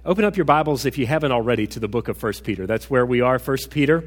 open up your Bibles, if you haven't already, to the book of 1 Peter. That's where we are. 1 Peter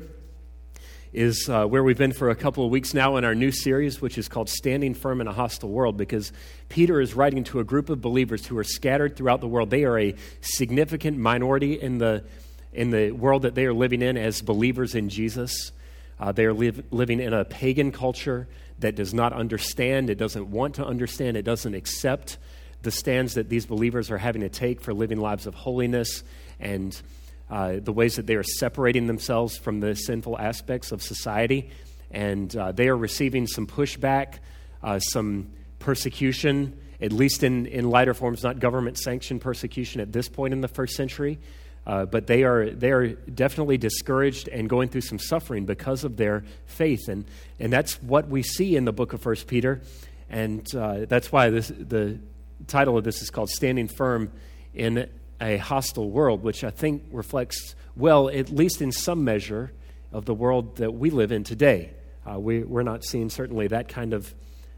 is where we've been for a couple of weeks now in our new series, which is called Standing Firm in a Hostile World, because Peter is writing to a group of believers who are scattered throughout the world. They are a significant minority in the world that they are living in as believers in Jesus. They are living in a pagan culture that does not understand, it doesn't want to understand, it doesn't accept the stands that these believers are having to take for living lives of holiness and the ways that they are separating themselves from the sinful aspects of society. And they are receiving some pushback, some persecution, at least in lighter forms, not government-sanctioned persecution at this point in the first century. But they are definitely discouraged and going through some suffering because of their faith. And that's what we see in the book of 1 Peter. And that's why the title of this is called Standing Firm in a Hostile World, which I think reflects well, at least in some measure, of the world that we live in today. We're not seeing certainly that kind of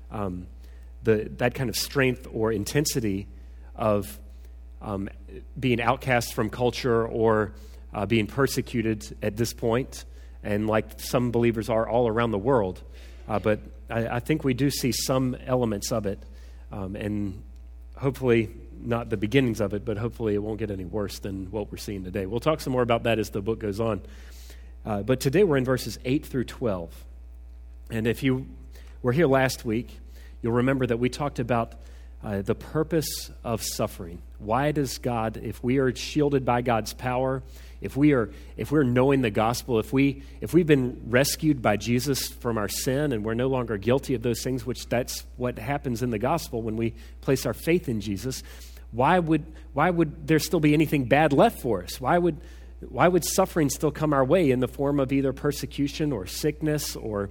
that kind of strength or intensity of being outcast from culture or being persecuted at this point, and like some believers are all around the world. But I think we do see some elements of it, and hopefully not the beginnings of it, but hopefully it won't get any worse than what we're seeing today. We'll talk some more about that as the book goes on. But today we're in verses 8 through 12. And if you were here last week, you'll remember that we talked about the purpose of suffering. Why does God, if we are shielded by God's power, if we're knowing the gospel, if we've been rescued by Jesus from our sin and we're no longer guilty of those things, which that's what happens in the gospel when we place our faith in Jesus, why would there still be anything bad left for us? Why would suffering still come our way in the form of either persecution or sickness or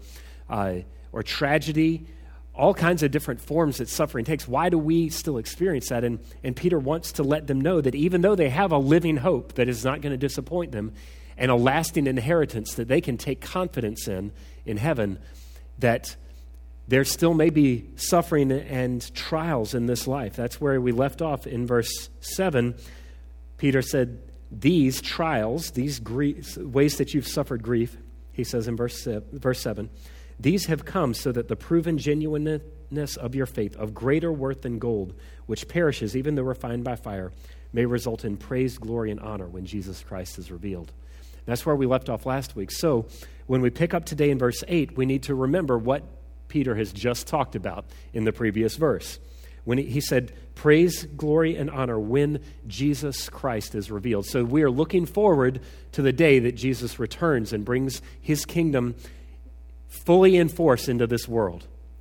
tragedy? All kinds of different forms that suffering takes. Why do we still experience that? And Peter wants to let them know that even though they have a living hope that is not going to disappoint them and a lasting inheritance that they can take confidence in heaven, that there still may be suffering and trials in this life. That's where we left off in verse 7. Peter said, these trials, these ways that you've suffered grief, he says in verse 7, these have come so that the proven genuineness of your faith, of greater worth than gold, which perishes even though refined by fire, may result in praise, glory, and honor when Jesus Christ is revealed. That's where we left off last week. So when we pick up today in verse 8, we need to remember what Peter has just talked about in the previous verse. When he said, praise, glory, and honor when Jesus Christ is revealed. So we are looking forward to the day that Jesus returns and brings his kingdom fully in force into this world.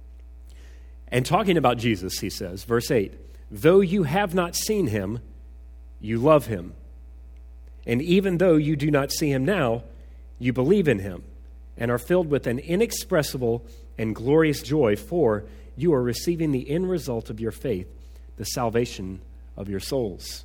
And talking about Jesus, he says, verse 8, though you have not seen him, you love him. And even though you do not see him now, you believe in him and are filled with an inexpressible and glorious joy, for you are receiving the end result of your faith, the salvation of your souls.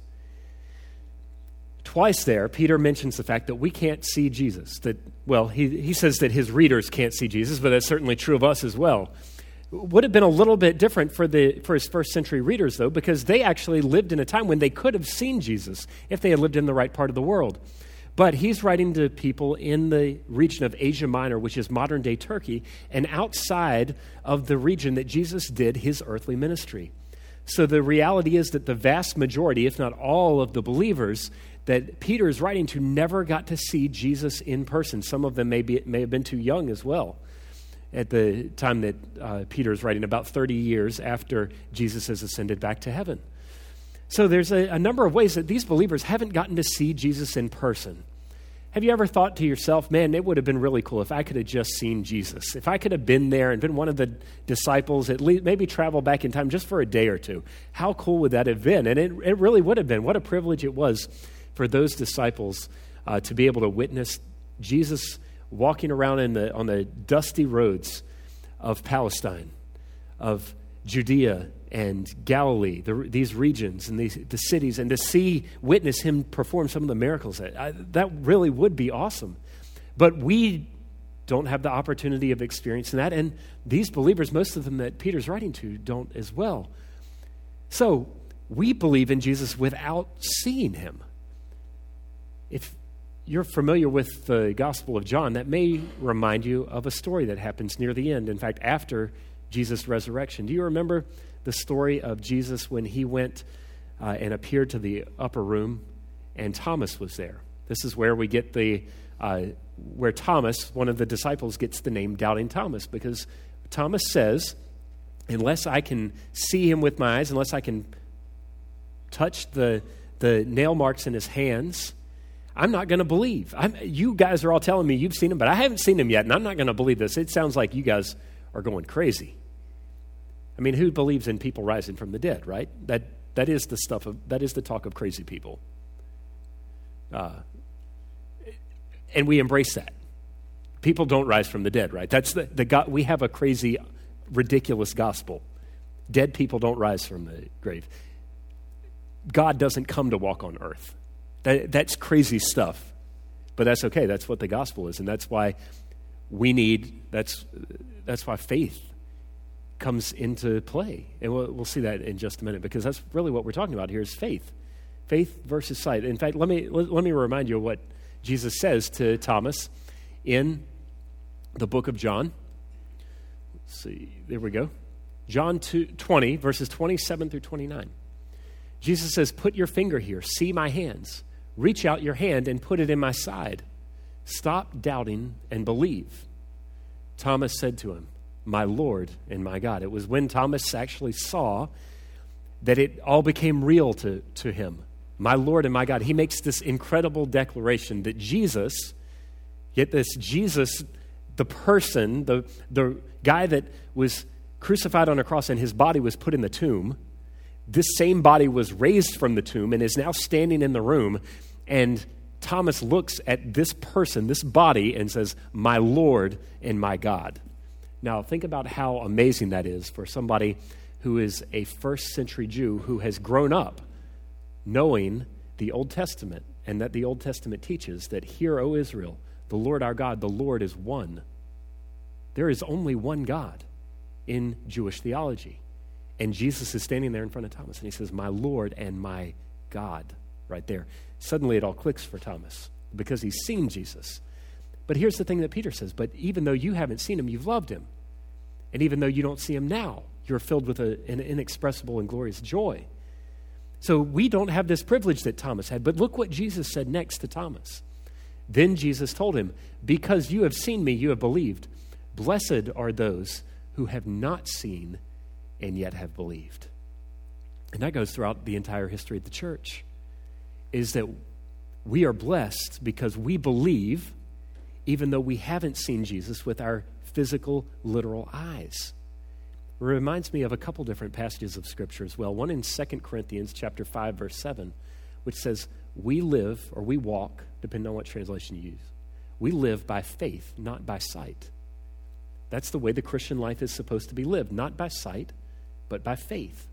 Twice there, Peter mentions the fact that we can't see Jesus. He says that his readers can't see Jesus, but that's certainly true of us as well. Would have been a little bit different for his first century readers, though, because they actually lived in a time when they could have seen Jesus if they had lived in the right part of the world. But he's writing to people in the region of Asia Minor, which is modern-day Turkey, and outside of the region that Jesus did his earthly ministry. So the reality is that the vast majority, if not all of the believers that Peter is writing to, never got to see Jesus in person. Some of them may have been too young as well at the time that Peter is writing, about 30 years after Jesus has ascended back to heaven. So there's a number of ways that these believers haven't gotten to see Jesus in person. Have you ever thought to yourself, man, it would have been really cool if I could have just seen Jesus, if I could have been there and been one of the disciples, at least maybe travel back in time just for a day or two. How cool would that have been? And it really would have been. What a privilege it was for those disciples to be able to witness Jesus walking around on the dusty roads of Palestine, of Judea and Galilee, these regions and the cities, and to witness him perform some of the miracles. That really would be awesome. But we don't have the opportunity of experiencing that, and these believers, most of them that Peter's writing to, don't as well. So we believe in Jesus without seeing him. if you're familiar with the Gospel of John, that may remind you of a story that happens near the end. In fact, after Jesus' resurrection. Do you remember the story of Jesus when he went and appeared to the upper room and Thomas was there? This is where we get where Thomas, one of the disciples, gets the name Doubting Thomas, because Thomas says, unless I can see him with my eyes, unless I can touch the nail marks in his hands, I'm not going to believe. You guys are all telling me you've seen him, but I haven't seen him yet, and I'm not going to believe this. It sounds like you guys are going crazy. I mean, who believes in people rising from the dead, right? That is the talk of crazy people. And we embrace that. People don't rise from the dead, right? That's the God. We have a crazy, ridiculous gospel. Dead people don't rise from the grave. God doesn't come to walk on earth. That's crazy stuff. But that's okay. That's what the gospel is. And that's why that's why faith comes into play. And we'll see that in just a minute, because that's really what we're talking about here is faith. Faith versus sight. In fact, let me remind you of what Jesus says to Thomas in the book of John. Let's see, there we go. John 20, verses 27 through 29. Jesus says, "Put your finger here, see my hands. Reach out your hand and put it in my side. Stop doubting and believe." Thomas said to him, "My Lord and my God." It was when Thomas actually saw that it all became real to him. My Lord and my God. He makes this incredible declaration that Jesus, get this, Jesus, the person, the guy that was crucified on a cross and his body was put in the tomb, this same body was raised from the tomb and is now standing in the room. And Thomas looks at this person, this body, and says, "My Lord and my God." Now, think about how amazing that is for somebody who is a first century Jew who has grown up knowing the Old Testament, and that the Old Testament teaches that, "Hear, O Israel, the Lord our God, the Lord is one." There is only one God in Jewish theology. And Jesus is standing there in front of Thomas, and he says, "My Lord and my God," right there. Suddenly it all clicks for Thomas because he's seen Jesus. But here's the thing that Peter says, "But even though you haven't seen him, you've loved him. And even though you don't see him now, you're filled with an inexpressible and glorious joy." So we don't have this privilege that Thomas had, but look what Jesus said next to Thomas. Then Jesus told him, "Because you have seen me, you have believed. Blessed are those who have not seen and yet have believed." And that goes throughout the entire history of the church, is that we are blessed because we believe even though we haven't seen Jesus with our physical, literal eyes. It reminds me of a couple different passages of Scripture as well. One in 2 Corinthians chapter 5, verse 7, which says, "We live," or we walk, depending on what translation you use, "we live by faith, not by sight." That's the way the Christian life is supposed to be lived, not by sight, but by faith.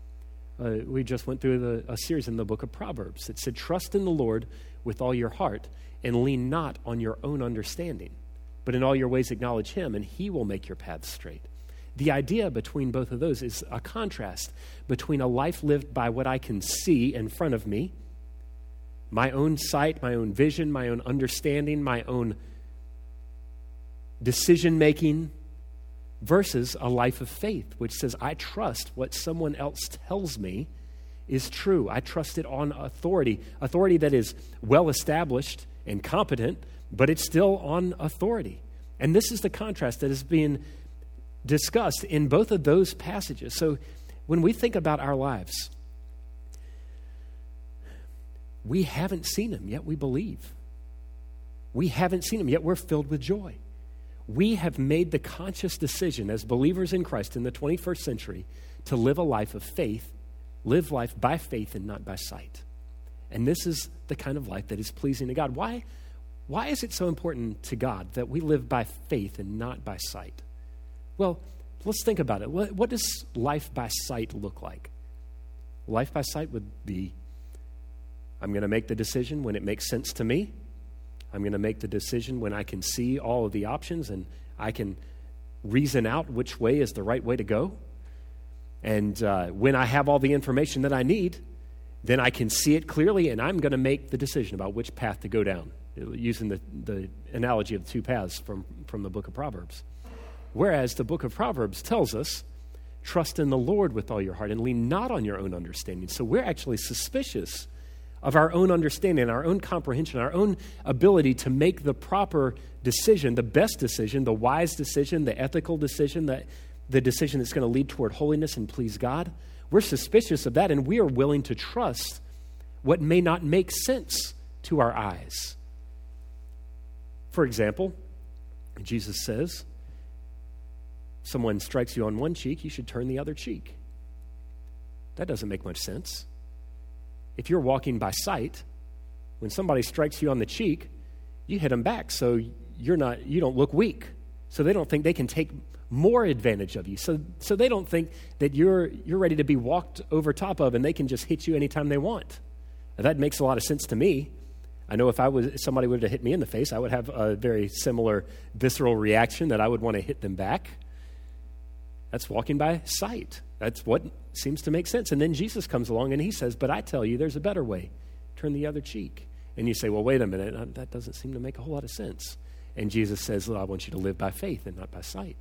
We just went through a series in the book of Proverbs that said, "Trust in the Lord with all your heart and lean not on your own understanding, but in all your ways acknowledge him, and he will make your paths straight." The idea between both of those is a contrast between a life lived by what I can see in front of me, my own sight, my own vision, my own understanding, my own decision-making, versus a life of faith, which says, I trust what someone else tells me is true. I trust it on authority that is well-established and competent, but it's still on authority. And this is the contrast that is being discussed in both of those passages. So when we think about our lives, we haven't seen him, yet we believe. We haven't seen him, yet we're filled with joy. We have made the conscious decision as believers in Christ in the 21st century to live a life of faith, live life by faith and not by sight. And this is the kind of life that is pleasing to God. Why is it so important to God that we live by faith and not by sight? Well, let's think about it. What does life by sight look like? Life by sight would be, I'm going to make the decision when it makes sense to me. I'm going to make the decision when I can see all of the options and I can reason out which way is the right way to go. And when I have all the information that I need, then I can see it clearly, and I'm going to make the decision about which path to go down, using the analogy of the two paths from the book of Proverbs. Whereas the book of Proverbs tells us, trust in the Lord with all your heart and lean not on your own understanding. So we're actually suspicious of our own understanding, our own comprehension, our own ability to make the proper decision, the best decision, the wise decision, the ethical decision, the decision that's going to lead toward holiness and please God. We're suspicious of that, and we are willing to trust what may not make sense to our eyes. For example, Jesus says, someone strikes you on one cheek, you should turn the other cheek. That doesn't make much sense. If you're walking by sight, when somebody strikes you on the cheek, you hit them back so you don't look weak. So they don't think they can take more advantage of you. So they don't think that you're ready to be walked over top of and they can just hit you anytime they want. Now, that makes a lot of sense to me. I know if somebody would have hit me in the face, I would have a very similar visceral reaction that I would want to hit them back. That's walking by sight. That's what seems to make sense. And then Jesus comes along and he says, but I tell you, there's a better way. Turn the other cheek. And you say, well, wait a minute. That doesn't seem to make a whole lot of sense. And Jesus says, well, I want you to live by faith and not by sight.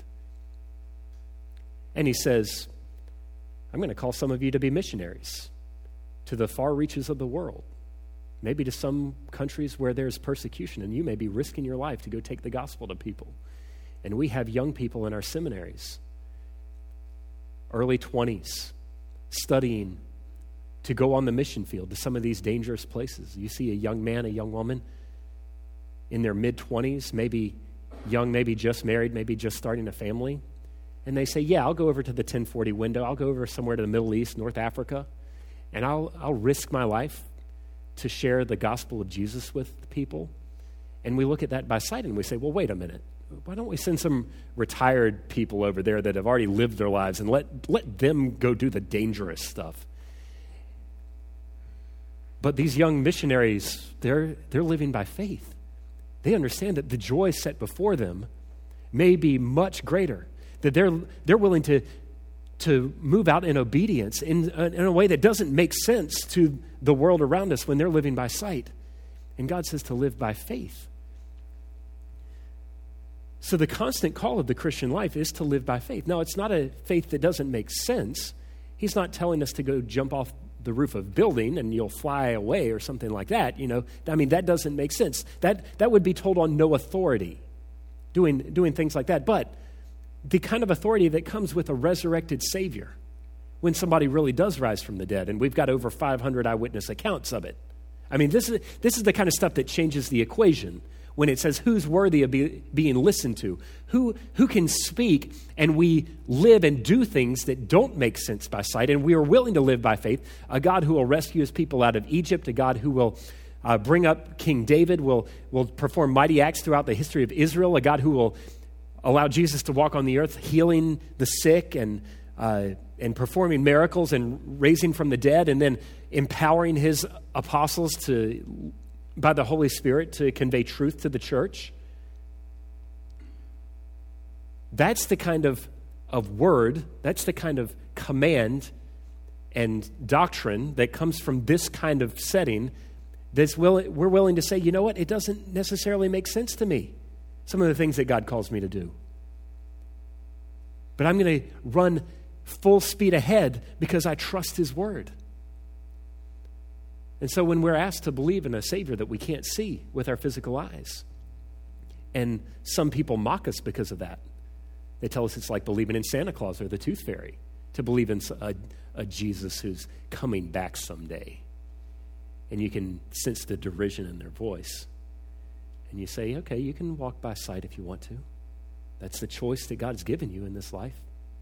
And he says, I'm going to call some of you to be missionaries to the far reaches of the world, maybe to some countries where there's persecution, and you may be risking your life to go take the gospel to people. And we have young people in our seminaries, early 20s, studying to go on the mission field to some of these dangerous places. You see a young man, a young woman in their mid-20s, maybe young, maybe just married, maybe just starting a family, and they say, yeah, I'll go over to the 1040 window. I'll go over somewhere to the Middle East, North Africa, and I'll risk my life to share the gospel of Jesus with people. And we look at that by sight and we say, well, wait a minute. Why don't we send some retired people over there that have already lived their lives and let them go do the dangerous stuff? But these young missionaries, they're living by faith. They understand that the joy set before them may be much greater, that they're willing to move out in obedience in a way that doesn't make sense to the world around us when they're living by sight. And God says to live by faith. So the constant call of the Christian life is to live by faith. Now, it's not a faith that doesn't make sense. He's not telling us to go jump off the roof of a building and you'll fly away or something like that. That doesn't make sense. That would be told on no authority, doing things like that. But the kind of authority that comes with a resurrected Savior, when somebody really does rise from the dead, and we've got over 500 eyewitness accounts of it. I mean, this is the kind of stuff that changes the equation when it says who's worthy of being listened to, who can speak, and we live and do things that don't make sense by sight, and we are willing to live by faith. A God who will rescue his people out of Egypt, a God who will bring up King David, will perform mighty acts throughout the history of Israel, a God who will allow Jesus to walk on the earth, healing the sick and performing miracles and raising from the dead, and then empowering his apostles by the Holy Spirit to convey truth to the church. That's the kind of word, that's the kind of command and doctrine that comes from this kind of setting we're willing to say, you know what, it doesn't necessarily make sense to me, some of the things that God calls me to do. But I'm going to run full speed ahead because I trust his word. And so when we're asked to believe in a Savior that we can't see with our physical eyes, and some people mock us because of that, they tell us it's like believing in Santa Claus or the Tooth Fairy, to believe in a Jesus who's coming back someday. And you can sense the derision in their voice. And you say, okay, you can walk by sight if you want to. That's the choice that God's given you in this life.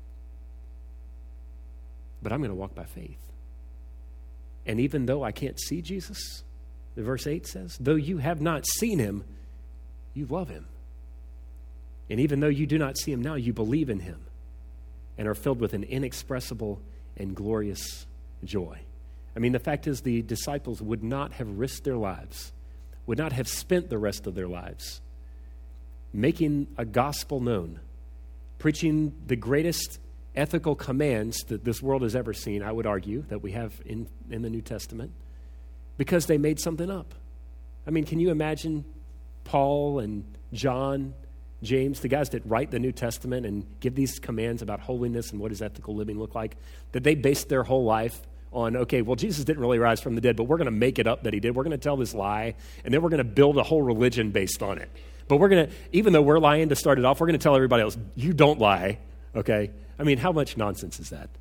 But I'm going to walk by faith. And even though I can't see Jesus, the verse 8 says, though you have not seen him, you love him. And even though you do not see him now, you believe in him and are filled with an inexpressible and glorious joy. I mean, the fact is the disciples would not have risked their lives, would not have spent the rest of their lives making a gospel known, preaching the greatest ethical commands that this world has ever seen, I would argue, that we have in the New Testament, because they made something up. I mean, can you imagine Paul and John, James, the guys that write the New Testament and give these commands about holiness and what does ethical living look like, that they based their whole life on, okay, well, Jesus didn't really rise from the dead, but we're going to make it up that he did. We're going to tell this lie, and then we're going to build a whole religion based on it. But we're going to, even though we're lying to start it off, we're going to tell everybody else, you don't lie, okay? I mean, how much nonsense is that?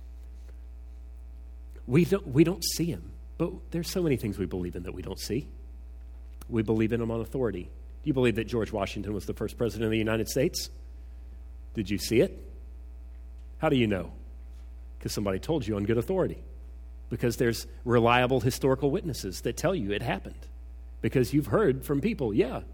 We don't see him, but there's so many things we believe in that we don't see. We believe in him on authority. Do you believe that George Washington was the first president of the United States? Did you see it? How do you know? Because somebody told you on good authority. Because there's reliable historical witnesses that tell you it happened. Because you've heard from people,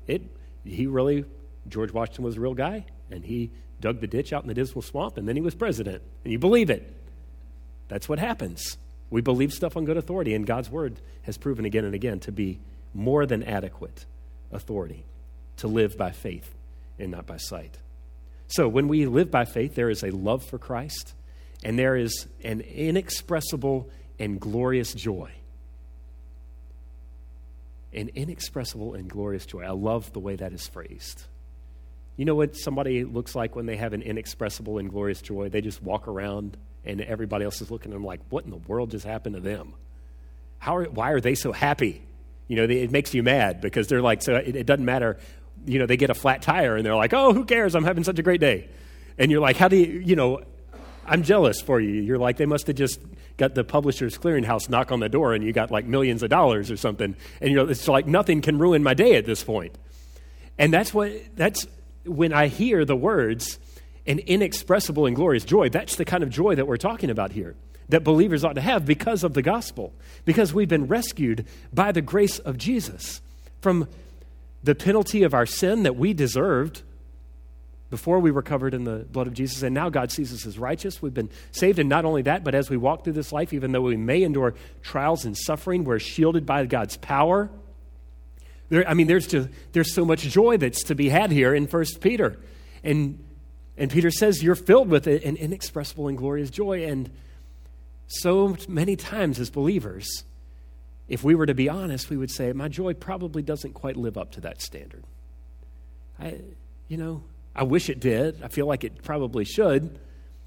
George Washington was a real guy, and he dug the ditch out in the Dismal Swamp, and then he was president. And you believe it. That's what happens. We believe stuff on good authority, and God's word has proven again and again to be more than adequate authority to live by faith and not by sight. So when we live by faith, there is a love for Christ, and there is an inexpressible and glorious joy. An inexpressible and glorious joy. I love the way that is phrased. You know what somebody looks like when they have an inexpressible and glorious joy? They just walk around and everybody else is looking at them like, what in the world just happened to them? Why are they so happy? You know, it makes you mad because they're like, so it doesn't matter. You know, they get a flat tire and they're like, oh, who cares? I'm having such a great day. And you're like, how do you, I'm jealous for you. You're like, they must have just got the Publishers Clearinghouse knock on the door and you got like millions of dollars or something. And it's like nothing can ruin my day at this point. And that's when I hear the words, an inexpressible and glorious joy, that's the kind of joy that we're talking about here, that believers ought to have because of the gospel, because we've been rescued by the grace of Jesus from the penalty of our sin that we deserved before we were covered in the blood of Jesus, and now God sees us as righteous. We've been saved, and not only that, but as we walk through this life, even though we may endure trials and suffering, we're shielded by God's power. There's so much joy that's to be had here in 1 Peter. And Peter says you're filled with an inexpressible and glorious joy. And so many times as believers, if we were to be honest, we would say, my joy probably doesn't quite live up to that standard. I wish it did. I feel like it probably should.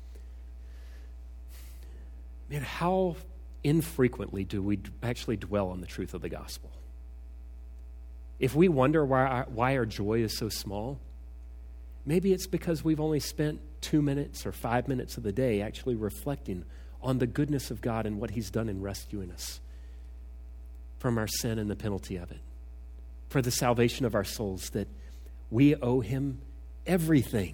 Man, how infrequently do we actually dwell on the truth of the gospel? If we wonder why our joy is so small, maybe it's because we've only spent 2 minutes or 5 minutes of the day actually reflecting on the goodness of God and what he's done in rescuing us from our sin and the penalty of it, for the salvation of our souls, that we owe him everything.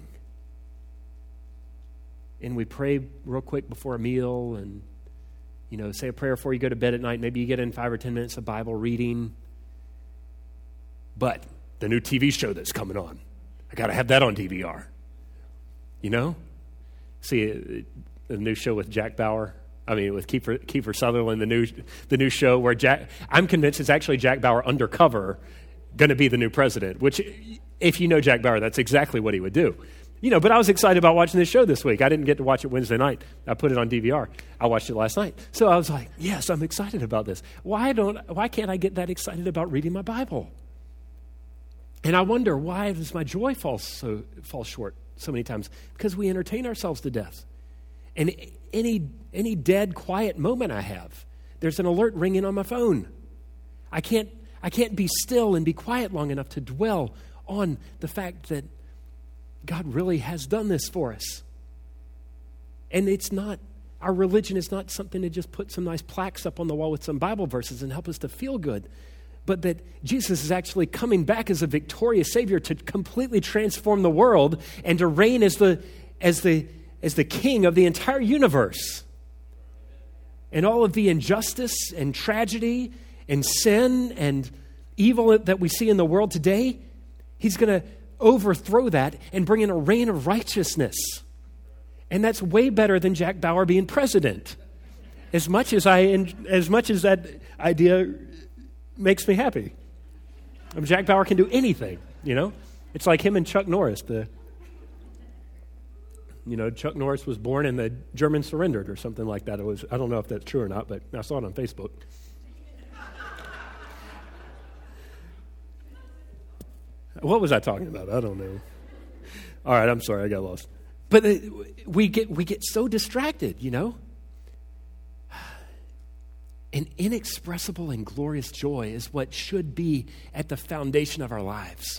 And we pray real quick before a meal and, say a prayer before you go to bed at night. Maybe you get in 5 or 10 minutes of Bible reading. But the new TV show that's coming on, I got to have that on DVR. See, the new show with Jack Bauer. With Kiefer Sutherland, the new show where I'm convinced it's actually Jack Bauer undercover going to be the new president, which, if you know Jack Bauer, that's exactly what he would do. But I was excited about watching this show this week. I didn't get to watch it Wednesday night. I put it on DVR. I watched it last night. So I was like, yes, I'm excited about this. Why can't I get that excited about reading my Bible? And I wonder, why does my joy fall short so many times? Because we entertain ourselves to death. And any dead, quiet moment I have, there's an alert ringing on my phone. I can't be still and be quiet long enough to dwell on the fact that God really has done this for us. And our religion is not something to just put some nice plaques up on the wall with some Bible verses and help us to feel good, but that Jesus is actually coming back as a victorious Savior to completely transform the world and to reign as the king of the entire universe. And all of the injustice and tragedy and sin and evil that we see in the world today, he's going to overthrow that and bring in a reign of righteousness. And that's way better than Jack Bauer being president. As much as that idea makes me happy. Jack Bauer can do anything, It's like him and Chuck Norris, Chuck Norris was born and the Germans surrendered or something like that. I don't know if that's true or not, but I saw it on Facebook. What was I talking about? I don't know. All right, I'm sorry, I got lost. But we get so distracted, An inexpressible and glorious joy is what should be at the foundation of our lives.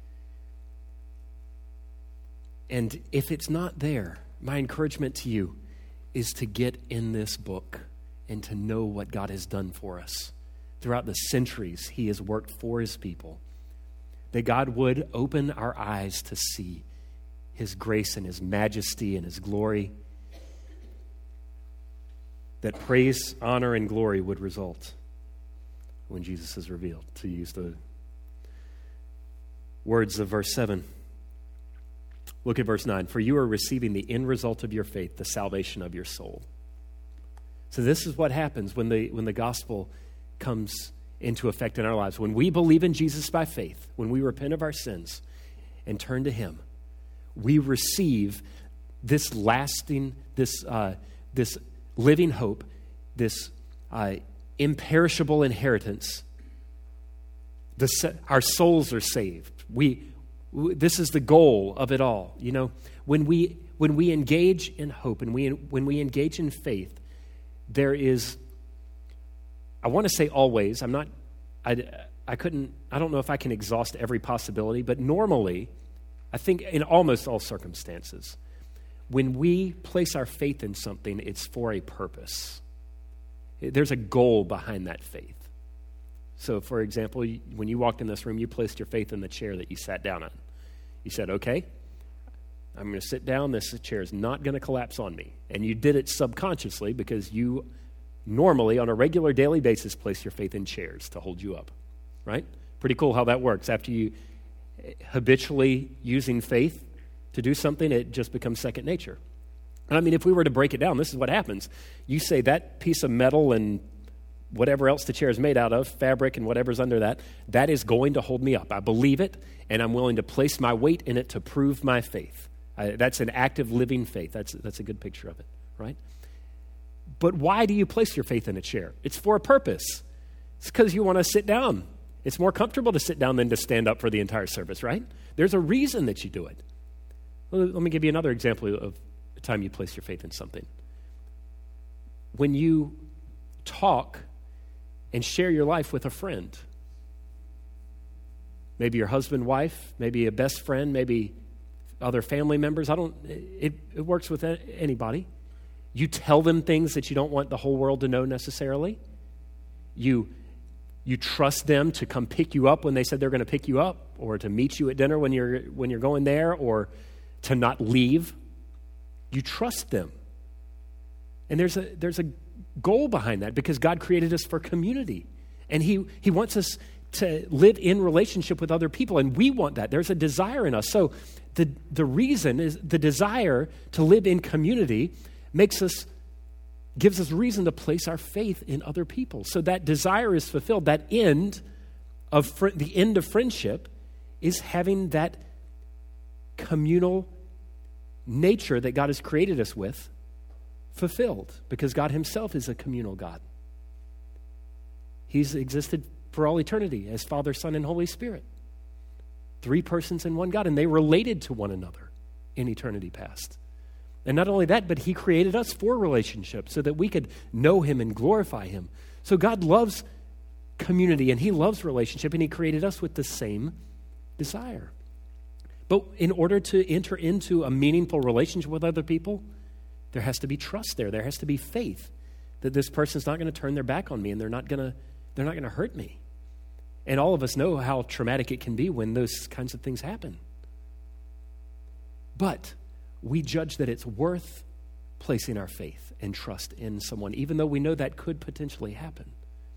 And if it's not there, my encouragement to you is to get in this book and to know what God has done for us. Throughout the centuries, he has worked for his people. That God would open our eyes to see his grace and his majesty and his glory. That praise, honor, and glory would result when Jesus is revealed, to use the words of verse 7. Look at verse 9. For you are receiving the end result of your faith, the salvation of your soul. So this is what happens when the gospel comes into effect in our lives. When we believe in Jesus by faith, when we repent of our sins and turn to him, we receive this lasting, this living hope, this imperishable inheritance. Our souls are saved. This is the goal of it all. When we engage in hope and when we engage in faith, there is, I want to say always, I don't know if I can exhaust every possibility, but normally, I think in almost all circumstances, when we place our faith in something, it's for a purpose. There's a goal behind that faith. So, for example, when you walked in this room, you placed your faith in the chair that you sat down on. You said, okay, I'm going to sit down. This chair is not going to collapse on me. And you did it subconsciously because you normally, on a regular daily basis, place your faith in chairs to hold you up, right? Pretty cool how that works. After you habitually using faith to do something, it just becomes second nature. And I mean, if we were to break it down, this is what happens. You say that piece of metal and whatever else the chair is made out of, fabric and whatever's under that, that is going to hold me up. I believe it, and I'm willing to place my weight in it to prove my faith. That's an active, living faith. That's a good picture of it, right? But why do you place your faith in a chair? It's for a purpose. It's because you want to sit down. It's more comfortable to sit down than to stand up for the entire service, right? There's a reason that you do it. Let me give you another example of the time you place your faith in something. When you talk and share your life with a friend, maybe your husband, wife, maybe a best friend, maybe other family members. It works with anybody. You tell them things that you don't want the whole world to know necessarily. You trust them to come pick you up when they said they're going to pick you up, or to meet you at dinner when you're going there, or to not leave. You trust them. And there's a goal behind that, because God created us for community. And he wants us to live in relationship with other people, and we want that. There's a desire in us. So the reason is the desire to live in community gives us reason to place our faith in other people. So that desire is fulfilled. That the end of friendship is having that communal nature that God has created us with fulfilled, because God himself is a communal God. He's existed for all eternity as Father, Son, and Holy Spirit. 3 persons in one God, and they related to one another in eternity past. And not only that, but he created us for relationship so that we could know him and glorify him. So God loves community, and he loves relationship, and he created us with the same desire. But in order to enter into a meaningful relationship with other people, there has to be trust there. There has to be faith that this person's not going to turn their back on me, and they're not going to hurt me. And all of us know how traumatic it can be when those kinds of things happen. But we judge that it's worth placing our faith and trust in someone, even though we know that could potentially happen,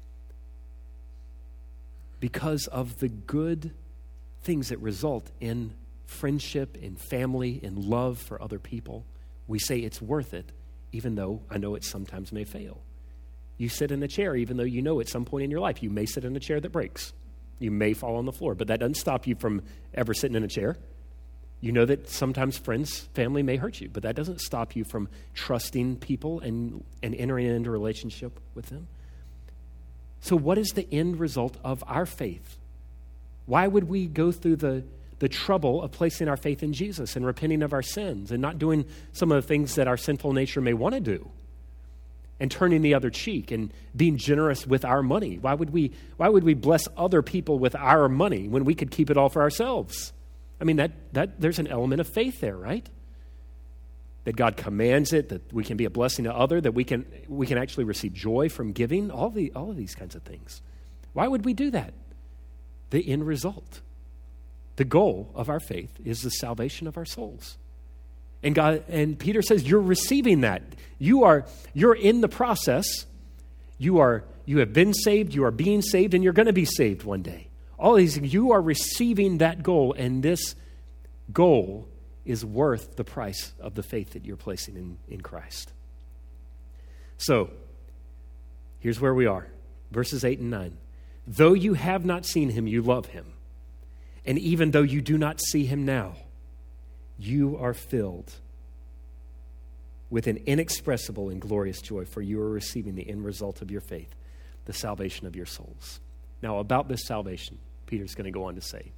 because of the good things that result in friendship, in family, in love for other people. We say it's worth it, even though I know it sometimes may fail. You sit in a chair, even though you know at some point in your life you may sit in a chair that breaks. You may fall on the floor, but that doesn't stop you from ever sitting in a chair. You know that sometimes friends, family may hurt you, but that doesn't stop you from trusting people and entering into a relationship with them. So what is the end result of our faith? Why would we go through the trouble of placing our faith in Jesus and repenting of our sins and not doing some of the things that our sinful nature may want to do and turning the other cheek and being generous with our money? Why would we bless other people with our money when we could keep it all for ourselves? I mean, that there's an element of faith there, right? That God commands it, that we can be a blessing to others, that we can actually receive joy from giving, all of these kinds of things. Why would we do that? The end result, the goal of our faith is the salvation of our souls. And Peter says, you're receiving that. You're in the process. You have been saved, you are being saved, and you're going to be saved one day. All these things, you are receiving that goal, and this goal is worth the price of the faith that you're placing in Christ. So, here's where we are. Verses 8 and 9. Though you have not seen him, you love him. And even though you do not see him now, you are filled with an inexpressible and glorious joy, for you are receiving the end result of your faith, the salvation of your souls. Now, about this salvation, Peter's going to go on to say,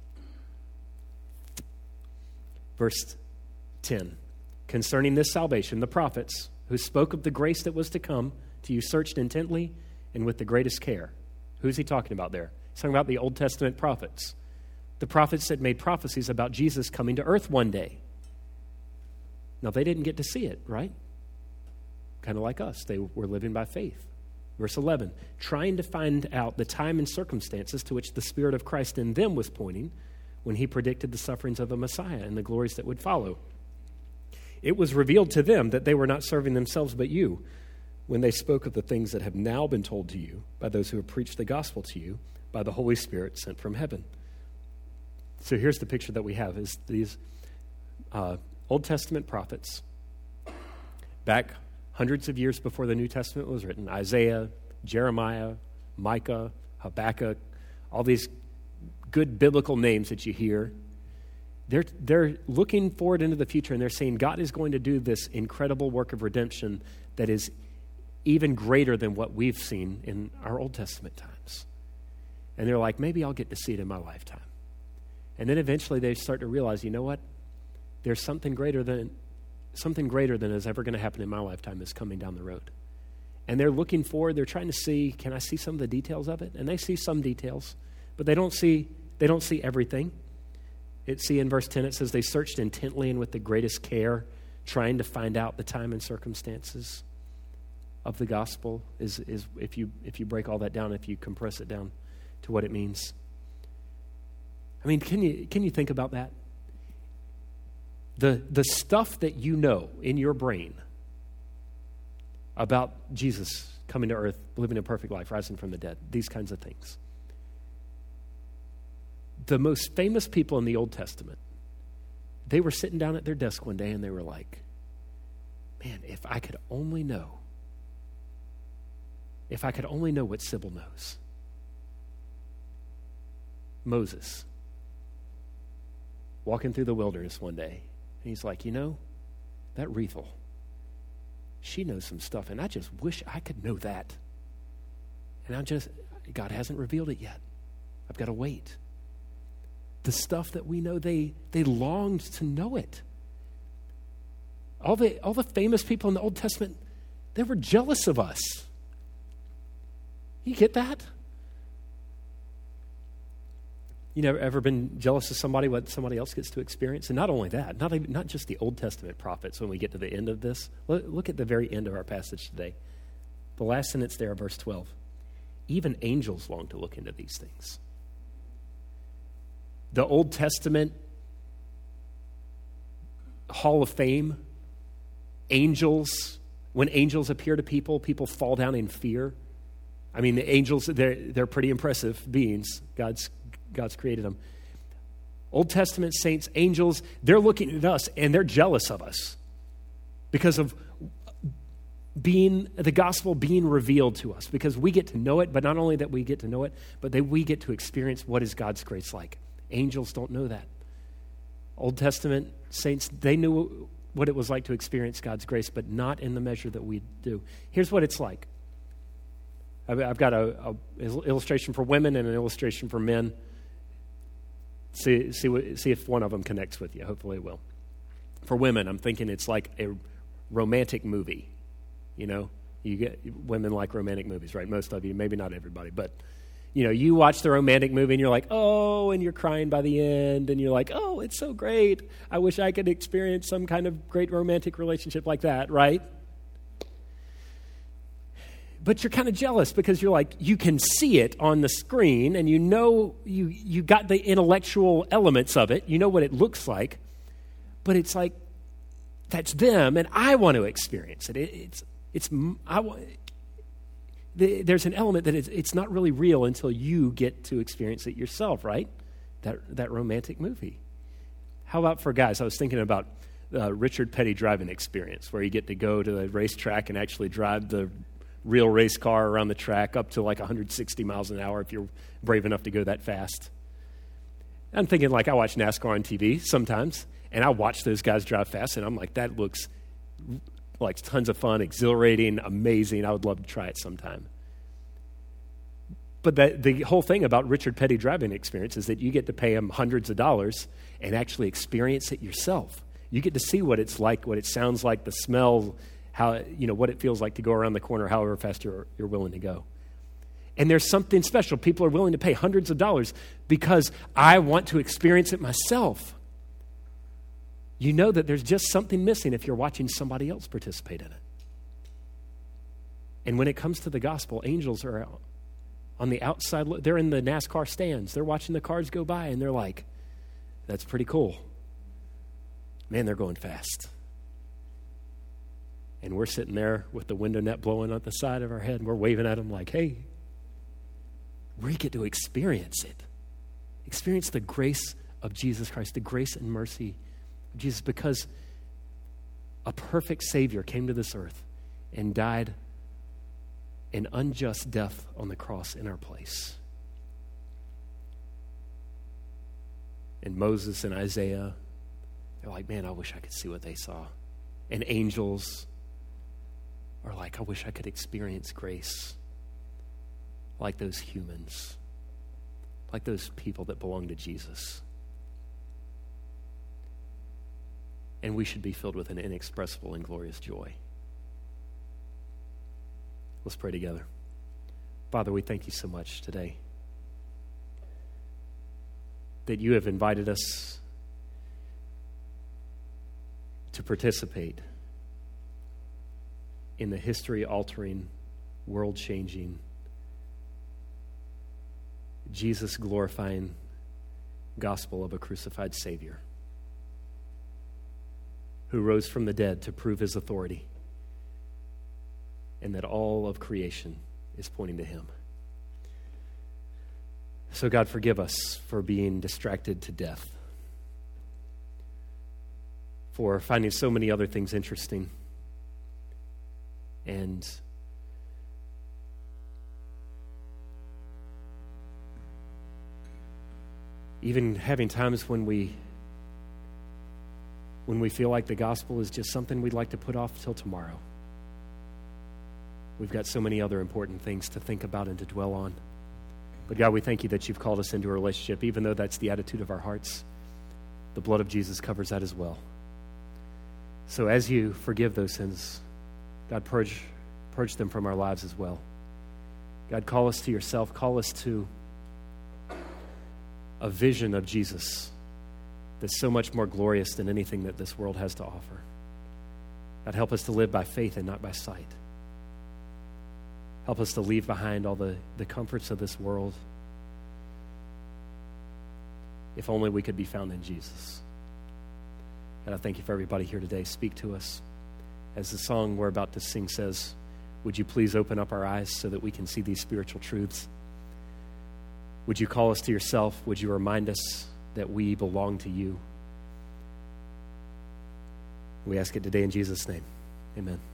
verse 10, concerning this salvation, the prophets who spoke of the grace that was to come to you searched intently and with the greatest care. Who's he talking about there? He's talking about the Old Testament prophets. The prophets that made prophecies about Jesus coming to earth one day. Now, they didn't get to see it, right? Kind of like us. They were living by faith. Verse 11, trying to find out the time and circumstances to which the Spirit of Christ in them was pointing when he predicted the sufferings of the Messiah and the glories that would follow. It was revealed to them that they were not serving themselves but you when they spoke of the things that have now been told to you by those who have preached the gospel to you by the Holy Spirit sent from heaven. So here's the picture that we have, is these Old Testament prophets back hundreds of years before the New Testament was written. Isaiah, Jeremiah, Micah, Habakkuk, all these good biblical names that you hear. They're looking forward into the future, and they're saying God is going to do this incredible work of redemption that is even greater than what we've seen in our Old Testament times. And they're like, maybe I'll get to see it in my lifetime. And then eventually they start to realize, you know what? There's something greater than is ever going to happen in my lifetime is coming down the road. And they're looking forward, they're trying to see, can I see some of the details of it? And they see some details, but they don't see everything. In verse 10 it says they searched intently and with the greatest care, trying to find out the time and circumstances of the gospel, is if you break all that down, if you compress it down to what it means. I mean, can you think about that? The stuff that you know in your brain about Jesus coming to earth, living a perfect life, rising from the dead, these kinds of things. The most famous people in the Old Testament, they were sitting down at their desk one day and they were like, man, if I could only know what Sybil knows. Moses, walking through the wilderness one day, and he's like, that Rethel, she knows some stuff, and I just wish I could know that. And God hasn't revealed it yet. I've got to wait. The stuff that we know, they longed to know it. All the famous people in the Old Testament, they were jealous of us. You get that? You never ever been jealous of somebody, what somebody else gets to experience? And not only that, not just the Old Testament prophets when we get to the end of this. Look at the very end of our passage today. The last sentence there, verse 12. Even angels long to look into these things. The Old Testament Hall of Fame, angels, when angels appear to people fall down in fear. I mean, the angels, they're pretty impressive beings. God's created them. Old Testament saints, angels, they're looking at us and they're jealous of us because of the gospel being revealed to us, because we get to know it, but not only that we get to know it, but that we get to experience what is God's grace like. Angels don't know that. Old Testament saints, they knew what it was like to experience God's grace, but not in the measure that we do. Here's what it's like. I've got an illustration for women and an illustration for men. See if one of them connects with you. Hopefully it will. For women, I'm thinking it's like a romantic movie. You know, women like romantic movies, right? Most of you, maybe not everybody, but you know, you watch the romantic movie and you're like, oh, and you're crying by the end, and you're like, oh, it's so great. I wish I could experience some kind of great romantic relationship like that, right? But you're kind of jealous because you're like, you can see it on the screen and you know you got the intellectual elements of it. You know what it looks like. But it's like, that's them and I want to experience it. There's an element that it's not really real until you get to experience it yourself, right? That romantic movie. How about for guys? I was thinking about Richard Petty driving experience where you get to go to the racetrack and actually drive the real race car around the track up to like 160 miles an hour if you're brave enough to go that fast. I'm thinking like I watch NASCAR on TV sometimes, and I watch those guys drive fast, and I'm like, that looks like tons of fun, exhilarating, amazing. I would love to try it sometime. But the whole thing about Richard Petty driving experience is that you get to pay him hundreds of dollars and actually experience it yourself. You get to see what it's like, what it sounds like, the smell, how, you know, what it feels like to go around the corner, however fast you're willing to go. And there's something special. People are willing to pay hundreds of dollars because I want to experience it myself. You know that there's just something missing if you're watching somebody else participate in it. And when it comes to the gospel, angels are on the outside. They're in the NASCAR stands. They're watching the cars go by, and they're like, that's pretty cool. Man, they're going fast. And we're sitting there with the window net blowing on the side of our head, and we're waving at them like, hey, we get to experience it. Experience the grace of Jesus Christ, the grace and mercy of Jesus, because a perfect Savior came to this earth and died an unjust death on the cross in our place. And Moses and Isaiah, they're like, man, I wish I could see what they saw. And angels are like, I wish I could experience grace like those humans, like those people that belong to Jesus. And we should be filled with an inexpressible and glorious joy. Let's pray together. Father, we thank you so much today that you have invited us to participate in the history-altering, world-changing, Jesus-glorifying gospel of a crucified Savior who rose from the dead to prove his authority, and that all of creation is pointing to him. So God, forgive us for being distracted to death, for finding so many other things interesting, and even having times when we feel like the gospel is just something we'd like to put off till tomorrow. We've got so many other important things to think about and to dwell on. But God, we thank you that you've called us into a relationship, even though that's the attitude of our hearts. The blood of Jesus covers that as well. So as you forgive those sins, God, purge them from our lives as well. God, call us to yourself. Call us to a vision of Jesus that's so much more glorious than anything that this world has to offer. God, help us to live by faith and not by sight. Help us to leave behind all the comforts of this world. If only we could be found in Jesus. God, I thank you for everybody here today. Speak to us. As the song we're about to sing says, would you please open up our eyes so that we can see these spiritual truths? Would you call us to yourself? Would you remind us that we belong to you? We ask it today in Jesus' name. Amen.